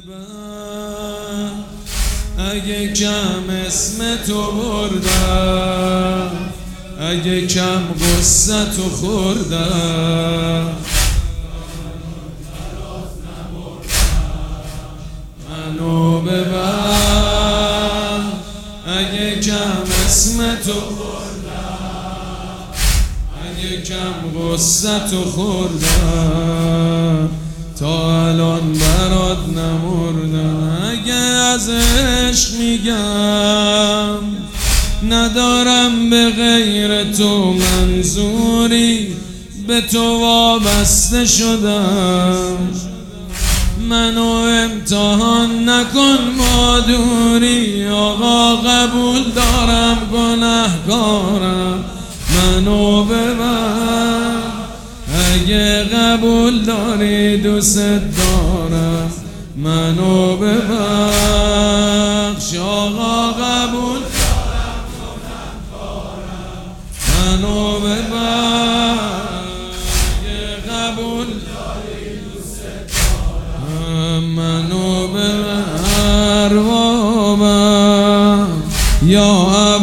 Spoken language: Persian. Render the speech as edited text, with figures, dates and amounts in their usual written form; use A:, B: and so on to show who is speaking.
A: ببر اگه کم اسم تو بردم، اگه کم غصه تو خوردم، منو ببر اگه کم اسم تو بردم، اگه کم غصه تو خوردم، تا الان برات نمردم. اگه از عشق میگم ندارم به غیر تو منظوری، به تو وابسته شدم، منو امتحان نکن با دوری. آقا قبول دارم گنهکارم، منو ببر اگه قبول داری دوست دارم، منو ببخش. آقا قبول دارم گنهکارم، منو ببخش اگه قبول داری دوست دارم، منو ببر بابا یا